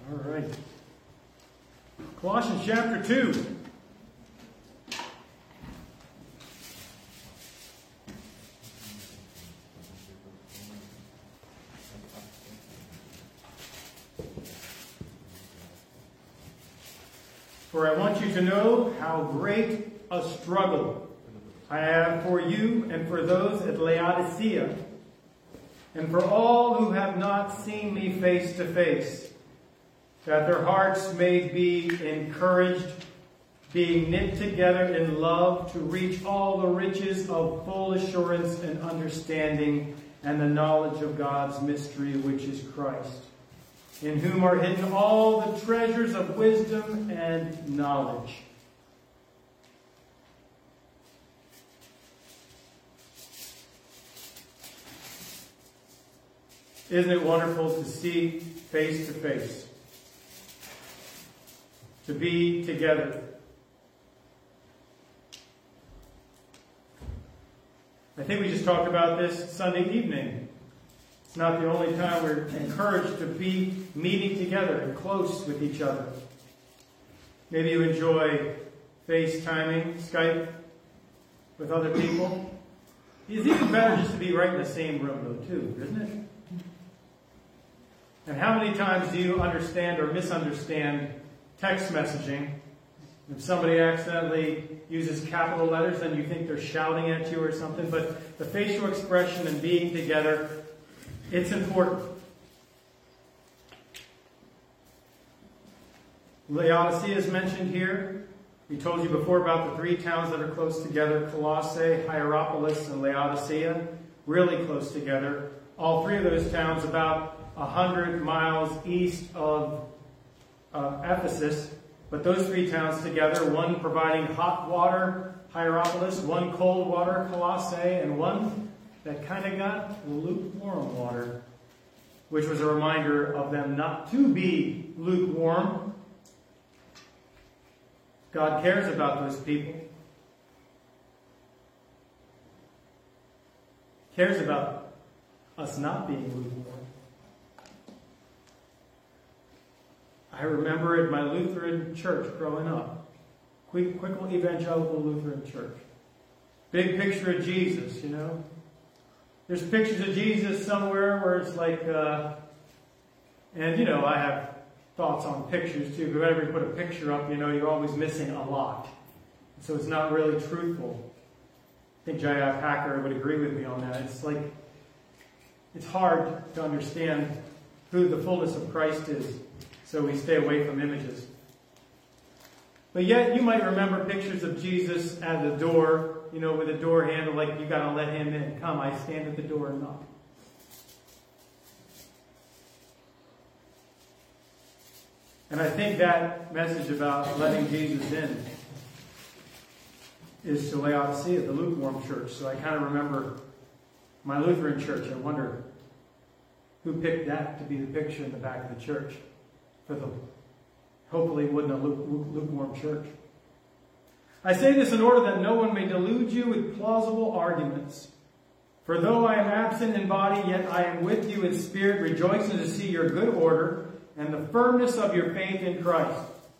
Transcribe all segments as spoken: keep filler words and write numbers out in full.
All right. Colossians chapter two. For I want you to know how great a struggle I have for you and for those at Laodicea, and for all who have not seen me face to face, that their hearts may be encouraged, being knit together in love, to reach all the riches of full assurance and understanding and the knowledge of God's mystery, which is Christ, in whom are hidden all the treasures of wisdom and knowledge. Isn't it wonderful to see face to face? To be together. I think we just talked about this Sunday evening. It's not the only time we're encouraged to be meeting together and close with each other. Maybe you enjoy FaceTiming, Skype with other people. It's even better just to be right in the same room, though, too, isn't it? And how many times do you understand or misunderstand text messaging? If somebody accidentally uses capital letters, then you think they're shouting at you or something. But the facial expression and being together, it's important. Laodicea is mentioned here. We told you before about the three towns that are close together: Colossae, Hierapolis, and Laodicea. Really close together. All three of those towns about a hundred miles east of uh, Ephesus. But those three towns together, one providing hot water, Hierapolis, one cold water, Colossae, and one that kind of got lukewarm water, which was a reminder of them not to be lukewarm. God cares about those people. Cares about us not being lukewarm. I remember at my Lutheran church growing up, Quickle Evangelical Lutheran Church. Big picture of Jesus, you know. There's pictures of Jesus somewhere where it's like, uh, and you know, I have thoughts on pictures too, but whenever you put a picture up, you know, you're always missing a lot. So it's not really truthful. I think J F Packer would agree with me on that. It's like, it's hard to understand who the fullness of Christ is. So we stay away from images. But yet you might remember pictures of Jesus at the door, you know, with a door handle, like you got to let him in. Come, I stand at the door and knock. And I think that message about letting Jesus in is to Laodicea, the lukewarm church. So I kind of remember my Lutheran church. I wonder who picked that to be the picture in the back of the church. For the hopefully wasn't a lukewarm church. I say this in order that no one may delude you with plausible arguments. For though I am absent in body, yet I am with you in spirit, rejoicing to see your good order and the firmness of your faith in Christ.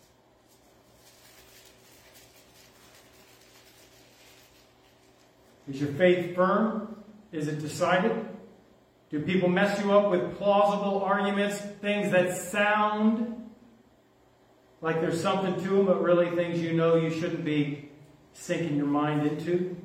Is your faith firm? Is it decided? Do people mess you up with plausible arguments, things that sound like there's something to them, but really things you know you shouldn't be sinking your mind into?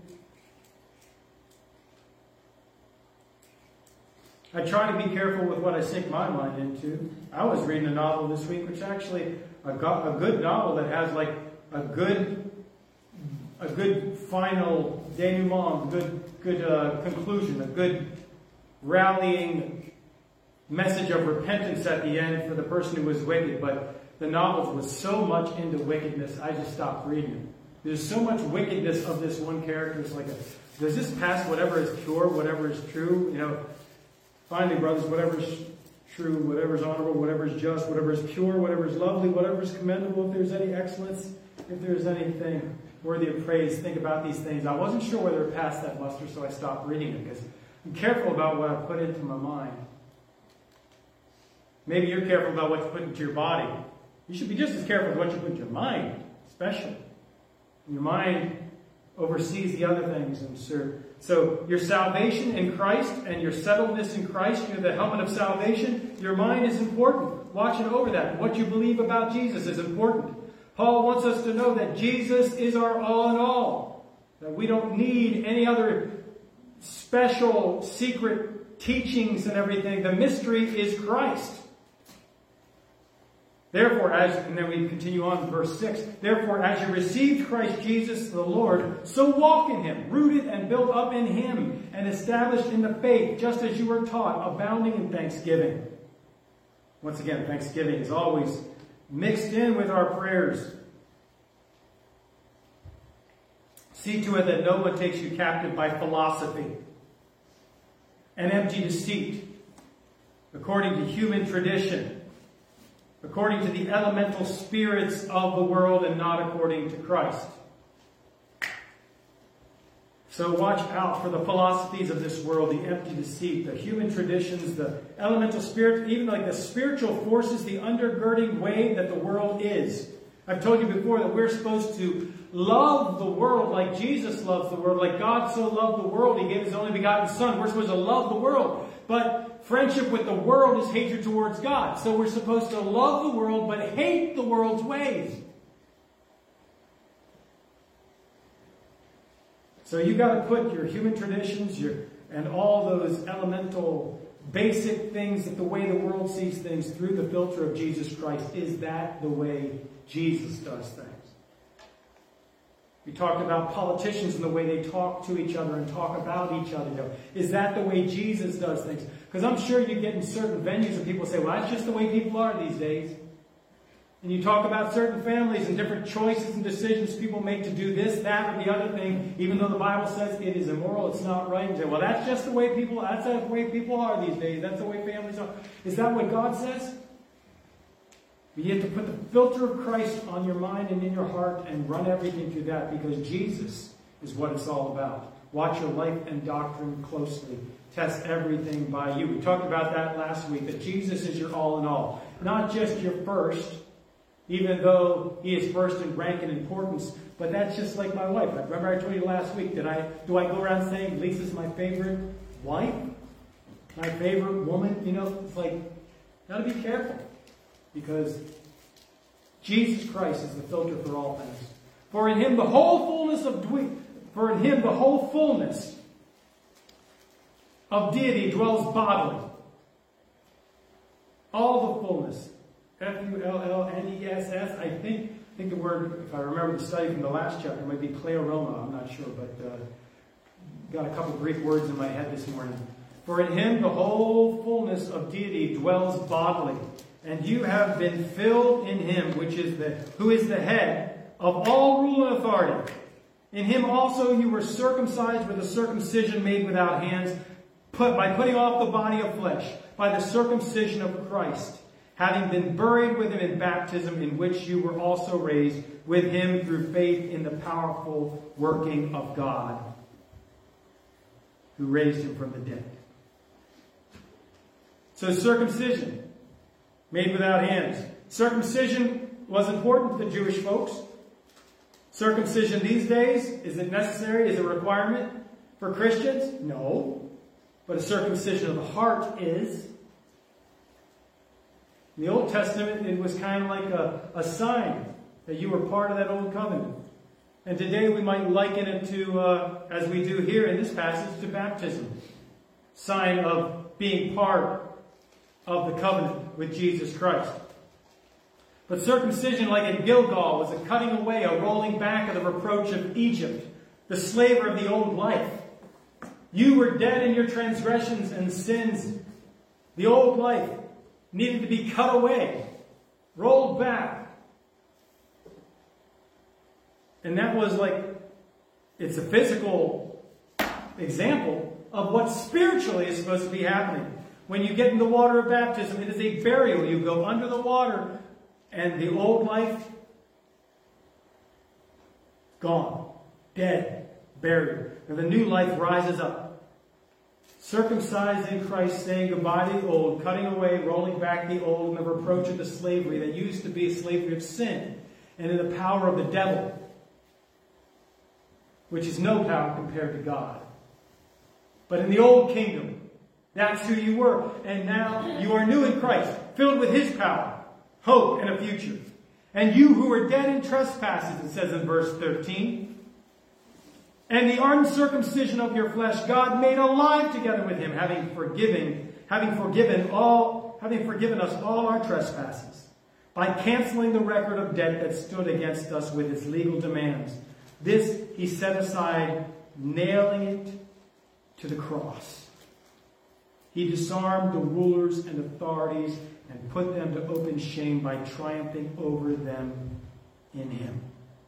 I try to be careful with what I sink my mind into. I was reading a novel this week, which actually a, go- a good novel that has like a good, a good final denouement, good, good uh, conclusion, a good rallying message of repentance at the end for the person who was wicked. But the novel was so much into wickedness, I just stopped reading it. There's so much wickedness of this one character. It's like, a, does this pass whatever is pure, whatever is true? You know, finally, brothers, whatever is true, whatever is honorable, whatever is just, whatever is pure, whatever is lovely, whatever is commendable, if there's any excellence, if there's anything worthy of praise, think about these things. I wasn't sure whether it passed that muster, so I stopped reading it, because I'm careful about what I put into my mind. Maybe you're careful about what you put into your body. You should be just as careful with what you put into your mind, especially. Your mind oversees the other things. And so, so your salvation in Christ and your settledness in Christ, you're the helmet of salvation. Your mind is important. Watching over that. What you believe about Jesus is important. Paul wants us to know that Jesus is our all in all. That we don't need any other special, secret teachings and everything. The mystery is Christ. Therefore, as, and then we continue on in verse six, therefore, as you received Christ Jesus the Lord, so walk in him, rooted and built up in him, and established in the faith, just as you were taught, abounding in thanksgiving. Once again, thanksgiving is always mixed in with our prayers. See to it that no one takes you captive by philosophy and empty deceit, according to human tradition, according to the elemental spirits of the world and not according to Christ. So watch out for the philosophies of this world, the empty deceit, the human traditions, the elemental spirit, even like the spiritual forces, the undergirding way that the world is. I've told you before that we're supposed to love the world like Jesus loves the world, like God so loved the world, he gave his only begotten Son. We're supposed to love the world. But friendship with the world is hatred towards God. So we're supposed to love the world, but hate the world's ways. So you've got to put your human traditions your, and all those elemental, basic things that the way the world sees things through the filter of Jesus Christ. Is that the way Jesus does things? We talked about politicians and the way they talk to each other and talk about each other. You know, is that the way Jesus does things? Because I'm sure you get in certain venues and people say, well, that's just the way people are these days. And you talk about certain families and different choices and decisions people make to do this, that, or the other thing, even though the Bible says it is immoral, it's not right. And say, well, that's just the way people, that's the way people are these days. That's the way families are. Is that what God says? You have to put the filter of Christ on your mind and in your heart and run everything through that, because Jesus is what it's all about. Watch your life and doctrine closely. Test everything by you. We talked about that last week, that Jesus is your all in all. Not just your first, even though he is first in rank and importance, but that's just like my wife. Remember I told you last week, did I do I go around saying Lisa's my favorite wife? My favorite woman? You know, it's like, gotta be careful. Because Jesus Christ is the filter for all things. For in him the whole fullness of dwe- for in him the whole fullness of deity dwells bodily. All the fullness. F U L L N E S S. I think, I think the word, if I remember the study from the last chapter, might be pleroma. I'm not sure, but uh, got a couple Greek words in my head this morning. For in him the whole fullness of deity dwells bodily. And you have been filled in him, which is the who is the head of all rule and authority. In him also you were circumcised with a circumcision made without hands, put by putting off the body of flesh, by the circumcision of Christ, having been buried with him in baptism, in which you were also raised with him through faith in the powerful working of God, who raised him from the dead. So circumcision, made without hands. Circumcision was important to the Jewish folks. Circumcision these days, is it necessary? Is it a requirement for Christians? No. But a circumcision of the heart is. In the Old Testament, it was kind of like a, a sign that you were part of that old covenant. And today we might liken it to, uh, as we do here in this passage, to baptism. Sign of being part of the covenant with Jesus Christ. But circumcision, like at Gilgal, was a cutting away, a rolling back of the reproach of Egypt, the slaver of the old life. You were dead in your transgressions and sins. The old life needed to be cut away, rolled back. And that was like, it's a physical example of what spiritually is supposed to be happening. When you get in the water of baptism, it is a burial. You go under the water, and the old life, gone, dead, buried. And the new life rises up. Circumcised in Christ, saying goodbye to the old, cutting away, rolling back the old, and the reproach of the slavery that used to be a slavery of sin and in the power of the devil, which is no power compared to God. But in the old kingdom, that's who you were. And now you are new in Christ, filled with His power, hope, and a future. And you who were dead in trespasses, it says in verse thirteen, and the uncircumcision of your flesh, God made alive together with Him, having forgiven, having forgiven all, having forgiven us all our trespasses, by canceling the record of debt that stood against us with its legal demands. This He set aside, nailing it to the cross. He disarmed the rulers and authorities and put them to open shame by triumphing over them in Him.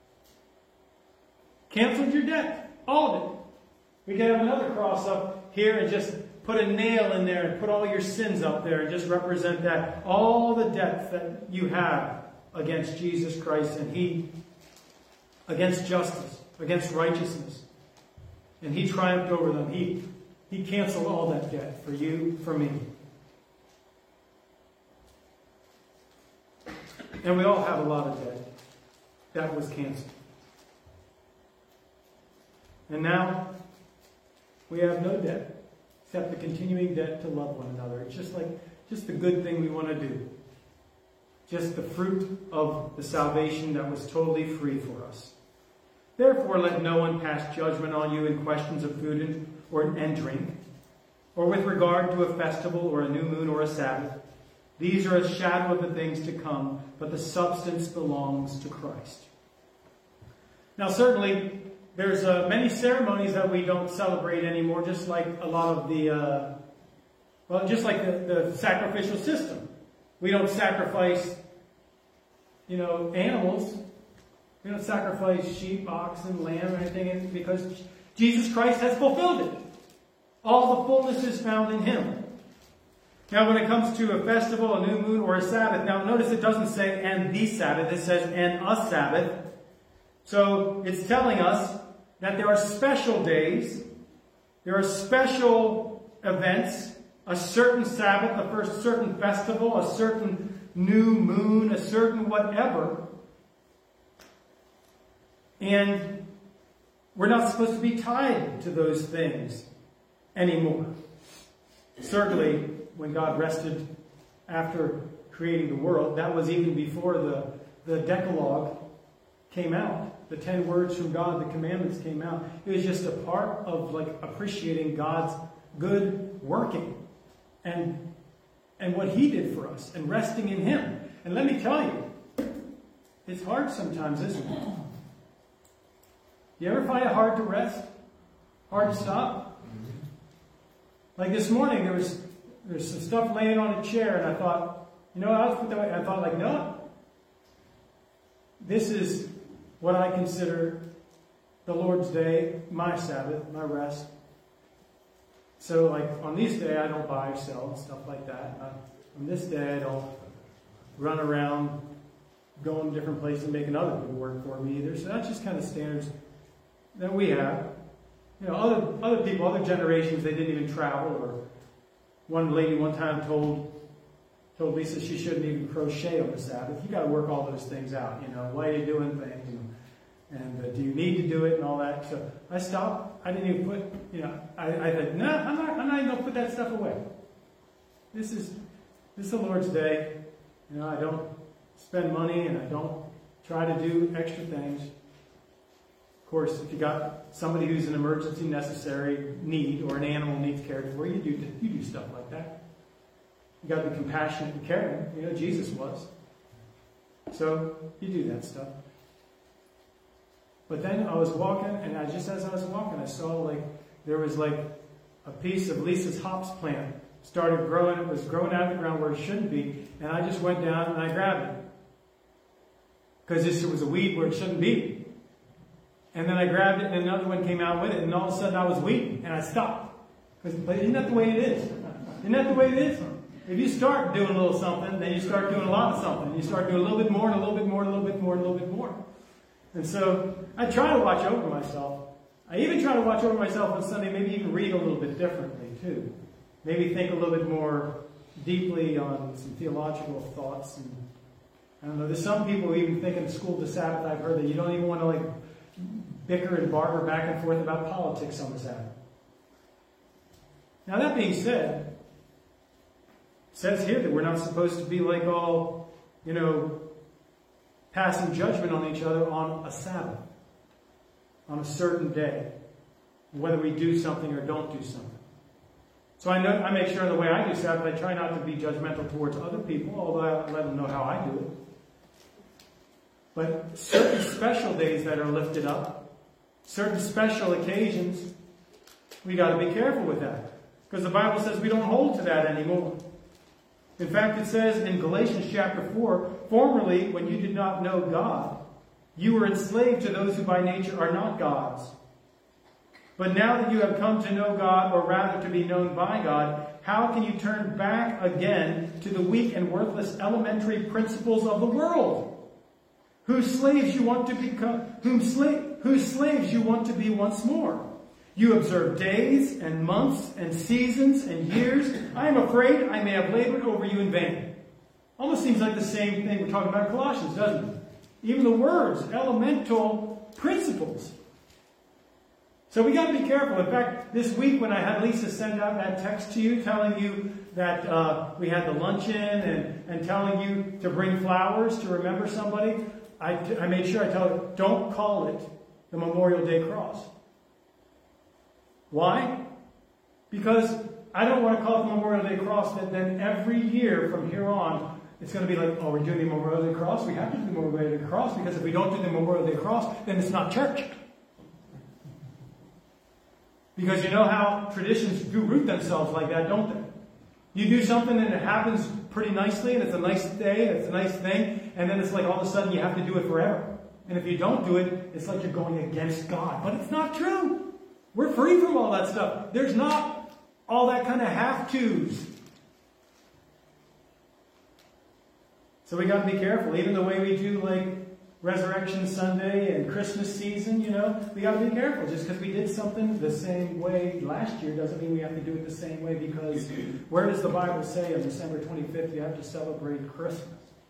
Canceled your debt. All of it. We could have another cross up here and just put a nail in there and put all your sins up there and just represent that. All the debts that you have against Jesus Christ and He, against justice, against righteousness. And He triumphed over them. He, he canceled all that debt for you, for me. And we all have a lot of debt. That was canceled. And now, we have no debt, except the continuing debt to love one another. It's just like, just the good thing we want to do. Just the fruit of the salvation that was totally free for us. Therefore, let no one pass judgment on you in questions of food and, or, and drink, or with regard to a festival or a new moon or a Sabbath. These are a shadow of the things to come, but the substance belongs to Christ. Now, certainly, there's uh, many ceremonies that we don't celebrate anymore, just like a lot of the, uh, well, just like the, the sacrificial system. We don't sacrifice, you know, animals. We don't sacrifice sheep, oxen, lamb, or anything, because Jesus Christ has fulfilled it. All the fullness is found in Him. Now, when it comes to a festival, a new moon, or a Sabbath, now notice it doesn't say, and the Sabbath. It says, and a Sabbath. So, it's telling us that there are special days, there are special events, a certain Sabbath, a first certain festival, a certain new moon, a certain whatever. And we're not supposed to be tied to those things anymore. Certainly, when God rested after creating the world, that was even before the, the Decalogue came out. The ten words from God, the commandments came out. It was just a part of like appreciating God's good working and, and what He did for us and resting in Him. And let me tell you, it's hard sometimes, isn't it? You ever find it hard to rest? Hard to stop? Like this morning, there was there's some stuff laying on a chair, and I thought, you know, I, was, I thought like, no, this is what I consider the Lord's day, my Sabbath, my rest. So, like, on this day, I don't buy or sell and stuff like that. Uh, on this day, I don't run around going to different places and making other people work for me either. So that's just kind of standards that we have. You know, other other people, other generations, they didn't even travel. Or one lady one time told told Lisa she shouldn't even crochet on the Sabbath. You got to work all those things out. You know, why are you doing things? And, and uh, do you need to do it and all that? So I stopped. I didn't even put. You know, I, I said, no, I'm not. I'm not even gonna put that stuff away. This is this is the Lord's day. You know, I don't spend money and I don't try to do extra things. Of course, if you got somebody who's an emergency necessary need or an animal needs cared for, you do you do stuff like that. You got to be compassionate and caring. You know, Jesus was. So you do that stuff. But then I was walking, and I just as I was walking, I saw like there was like a piece of Lisa's hops plant started growing. It was growing out of the ground where it shouldn't be, and I just went down and I grabbed it because this was a weed where it shouldn't be. And then I grabbed it, and another one came out with it, and all of a sudden I was weeding, and I stopped. Because, but isn't that the way it is? Isn't that the way it is? If you start doing a little something, then you start doing a lot of something. You start doing a little bit more, and a little bit more, and a little bit more, and a little bit more. And so I try to watch over myself. I even try to watch over myself on Sunday, maybe even read a little bit differently too. Maybe think a little bit more deeply on some theological thoughts. And I don't know, there's some people who even think in the school of the Sabbath, I've heard that you don't even want to like bicker and barter back and forth about politics on the Sabbath. Now that being said, it says here that we're not supposed to be like all, you know, passing judgment on each other on a Sabbath, on a certain day, whether we do something or don't do something. So I know I make sure in the way I do Sabbath, I try not to be judgmental towards other people, although I let them know how I do it. But certain special days that are lifted up, certain special occasions, we got to be careful with that. Because the Bible says we don't hold to that anymore. In fact, it says in Galatians chapter four, formerly, when you did not know God, you were enslaved to those who by nature are not gods. But now that you have come to know God, or rather to be known by God, how can you turn back again to the weak and worthless elementary principles of the world, whose slaves you want to become, whom sla- whose slaves you want to be once more? You observe days and months and seasons and years. I am afraid I may have labored over you in vain. Almost seems like the same thing we're talking about in Colossians, doesn't it? Even the words, elemental principles. So we got to be careful. In fact, this week when I had Lisa send out that text to you telling you that uh, we had the luncheon and, and telling you to bring flowers to remember somebody, I, I made sure I tell her, don't call it the Memorial Day Cross. Why? Because I don't want to call it the Memorial Day Cross that then every year from here on, it's going to be like, oh, we're doing the Memorial Day Cross? We have to do the Memorial Day Cross, because if we don't do the Memorial Day Cross, then it's not church. Because you know how traditions do root themselves like that, don't they? You do something and it happens pretty nicely, and it's a nice day, and it's a nice thing, and then it's like all of a sudden you have to do it forever. And if you don't do it, it's like you're going against God. But it's not true. We're free from all that stuff. There's not all that kind of have-tos. So we got to be careful. Even the way we do like Resurrection Sunday and Christmas season, you know, we got to be careful. Just because we did something the same way last year doesn't mean we have to do it the same way, because where does the Bible say on December twenty-fifth you have to celebrate Christmas?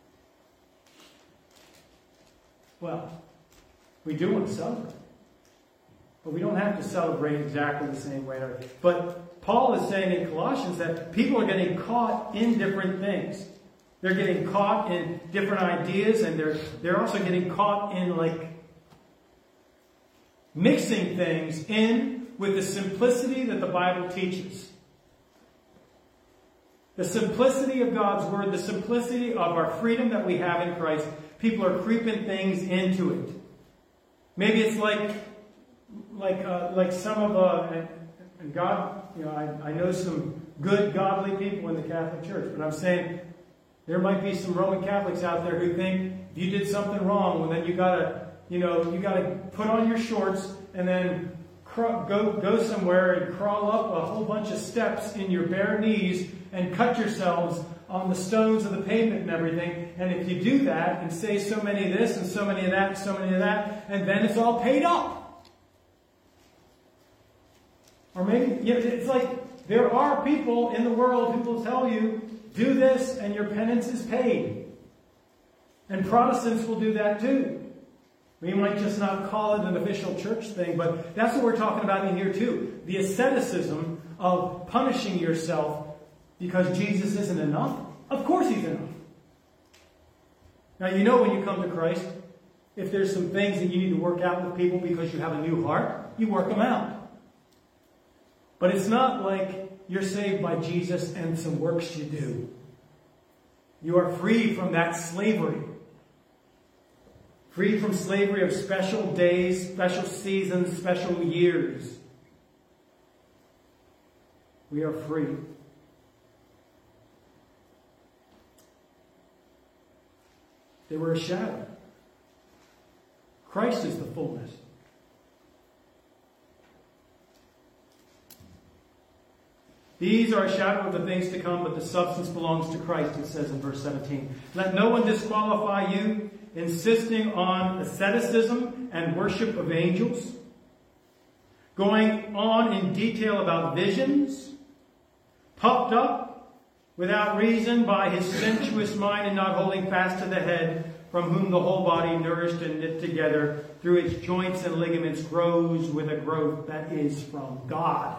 Well, we do want to celebrate. But we don't have to celebrate exactly the same way. But Paul is saying in Colossians that people are getting caught in different things. They're getting caught in different ideas, and they're they're also getting caught in like mixing things in with the simplicity that the Bible teaches. The simplicity of God's Word, the simplicity of our freedom that we have in Christ. People are creeping things into it. Maybe it's like like uh, like some of uh, and, and God, you know, I, I know some good godly people in the Catholic Church, but I'm saying there might be some Roman Catholics out there who think if you did something wrong, well, then you gotta, you know, you gotta put on your shorts and then cr- go go somewhere and crawl up a whole bunch of steps in your bare knees and cut yourselves on the stones of the pavement and everything. And if you do that and say so many of this and so many of that and so many of that, and then it's all paid up. Or maybe, you know, it's like there are people in the world who will tell you, do this and your penance is paid. And Protestants will do that too. We might just not call it an official church thing, but that's what we're talking about in here too. The asceticism of punishing yourself because Jesus isn't enough. Of course He's enough. Now you know when you come to Christ, if there's some things that you need to work out with people because you have a new heart, you work them out. But it's not like you're saved by Jesus and some works you do. You are free from that slavery. Free from slavery of special days, special seasons, special years. We are free. They were a shadow. Christ is the fullness. These are a shadow of the things to come, but the substance belongs to Christ, it says in verse seventeen. Let no one disqualify you, insisting on asceticism and worship of angels, going on in detail about visions, puffed up without reason by his sensuous mind and not holding fast to the head, from whom the whole body, nourished and knit together through its joints and ligaments, grows with a growth that is from God.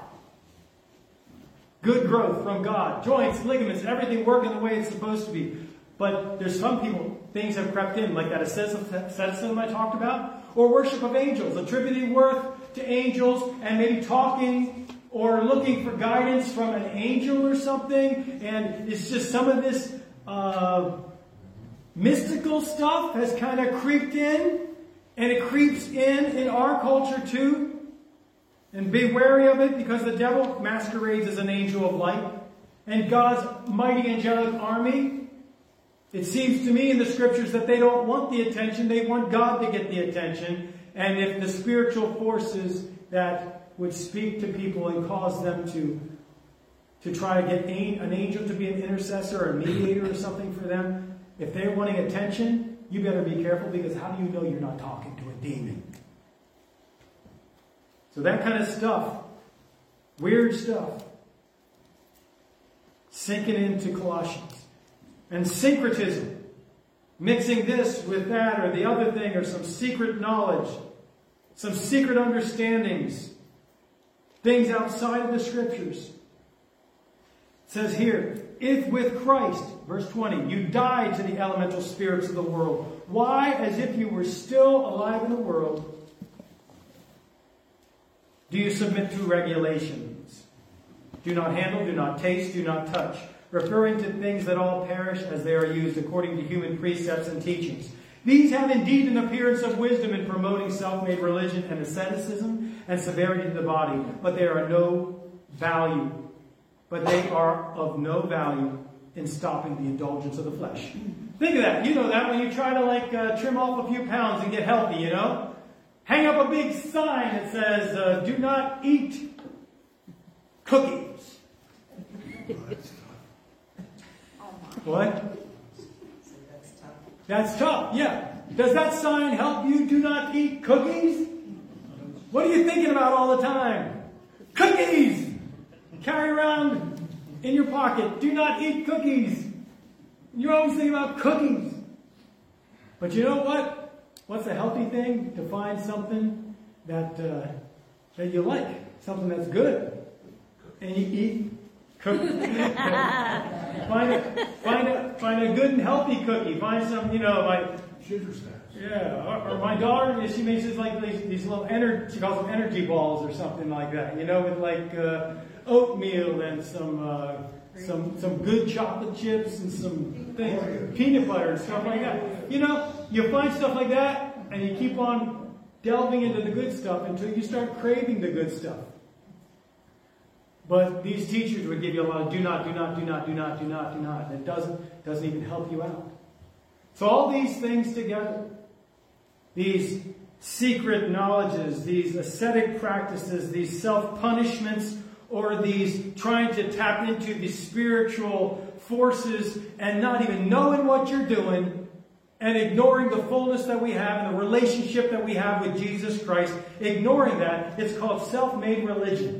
Good growth from God. Joints, ligaments, everything working the way it's supposed to be. But there's some people, things have crept in, like that asceticism I talked about, or worship of angels, attributing worth to angels, and maybe talking or looking for guidance from an angel or something. And it's just some of this uh, mystical stuff has kind of creeped in, and it creeps in in our culture too. And be wary of it, because the devil masquerades as an angel of light. And God's mighty angelic army, it seems to me in the scriptures that they don't want the attention, they want God to get the attention. And if the spiritual forces that would speak to people and cause them to, to try to get an angel to be an intercessor or a mediator or something for them, if they're wanting attention, you better be careful, because how do you know you're not talking to a demon? So that kind of stuff, weird stuff, sinking into Colossians. And syncretism, mixing this with that or the other thing, or some secret knowledge, some secret understandings, things outside of the scriptures. It says here, if with Christ, verse twenty, you died to the elemental spirits of the world. Why? As if you were still alive in the world, do you submit to regulations? Do not handle, do not taste, do not touch, referring to things that all perish as they are used according to human precepts and teachings. These have indeed an appearance of wisdom in promoting self-made religion and asceticism and severity to the body, but they are no value. But they are of no value in stopping the indulgence of the flesh. Think of that. You know that when you try to like uh, trim off a few pounds and get healthy, you know? Hang up a big sign that says, uh, do not eat cookies. What? That's tough, yeah. Does that sign help you do not eat cookies? What are you thinking about all the time? Cookies! Carry around in your pocket. Do not eat cookies. You're always thinking about cookies. But you know what? What's a healthy thing? To find something that uh, that you like, something that's good, and you eat. Cook. find a find a find a good and healthy cookie. Find some, you know, like sugar snacks. Yeah, or, or my daughter, she makes this like these, these little energy. She calls them energy balls or something like that. You know, with like uh, oatmeal and some. Uh, Some some good chocolate chips and some things, peanut butter and stuff like that. You know, you find stuff like that and you keep on delving into the good stuff until you start craving the good stuff. But these teachers would give you a lot of do not, do not, do not, do not, do not, do not. And it doesn't, doesn't even help you out. So all these things together, these secret knowledges, these ascetic practices, these self-punishments, or these trying to tap into the spiritual forces and not even knowing what you're doing and ignoring the fullness that we have and the relationship that we have with Jesus Christ, ignoring that, it's called self-made religion.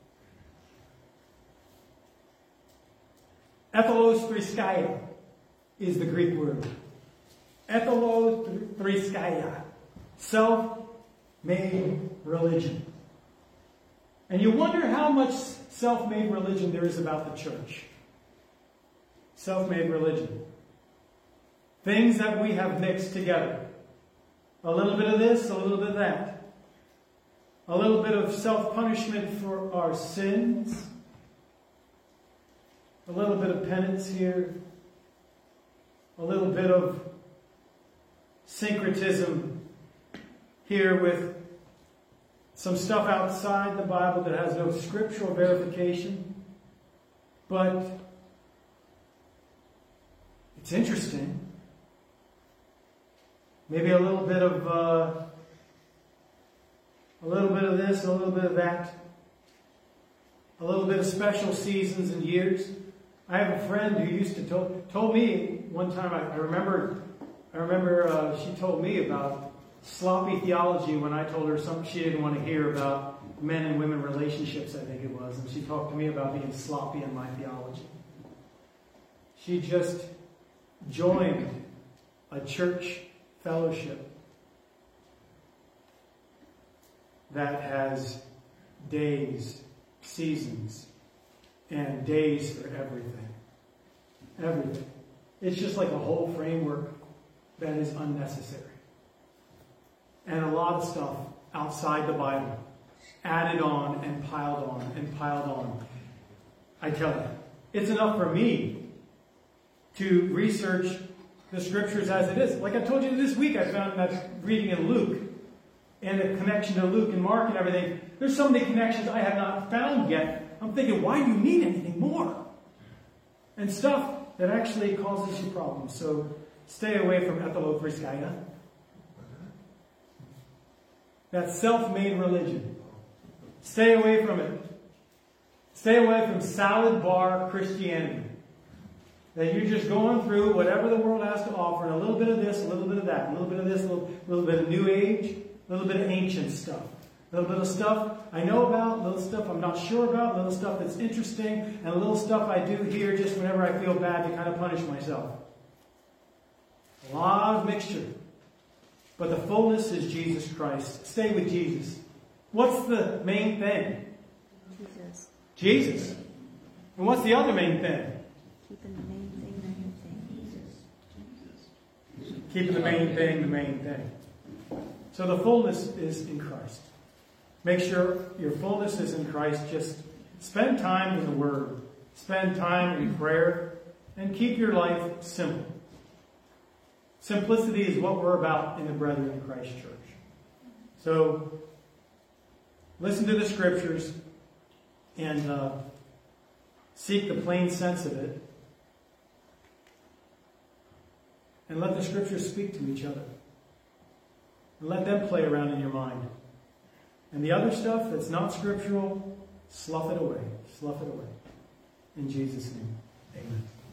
Etholothriskaya is the Greek word. Etholothriskaya. Self-made religion. And you wonder how much self-made religion there is about the church. Self-made religion. Things that we have mixed together. A little bit of this, a little bit of that. A little bit of self-punishment for our sins. A little bit of penance here. A little bit of syncretism here with some stuff outside the Bible that has no scriptural verification. But it's interesting. Maybe a little bit of uh, a little bit of this, a little bit of that. A little bit of special seasons and years. I have a friend who used to told, told me one time, I, I remember, I remember uh, she told me about sloppy theology when I told her something she didn't want to hear about men and women relationships, I think it was, and she talked to me about being sloppy in my theology. She just joined a church fellowship that has days, seasons, and days for everything. Everything. It's just like a whole framework that is unnecessary. And a lot of stuff outside the Bible, added on and piled on and piled on. I tell you, it's enough for me to research the scriptures as it is. Like I told you this week, I found that reading in Luke, and the connection to Luke and Mark and everything, there's so many connections I have not found yet. I'm thinking, why do you need anything more? And stuff that actually causes you problems. So stay away from ethnolophriskaya. That self-made religion. Stay away from it. Stay away from salad bar Christianity. That you're just going through whatever the world has to offer, and a little bit of this, a little bit of that, a little bit of this, a little, little bit of New Age, a little bit of ancient stuff. A little bit of stuff I know about, a little stuff I'm not sure about, a little stuff that's interesting, and a little stuff I do here just whenever I feel bad to kind of punish myself. A lot of mixture. But the fullness is Jesus Christ. Stay with Jesus. What's the main thing? Jesus. Jesus. And what's the other main thing? Keeping the main thing the main thing. Jesus. Keeping the main thing the main thing. So the fullness is in Christ. Make sure your fullness is in Christ. Just spend time in the Word. Spend time in prayer. And keep your life simple. Simplicity is what we're about in the Brethren in Christ Church. So, listen to the Scriptures and uh, seek the plain sense of it. And let the Scriptures speak to each other. And let them play around in your mind. And the other stuff that's not scriptural, slough it away. Slough it away. In Jesus' name, amen.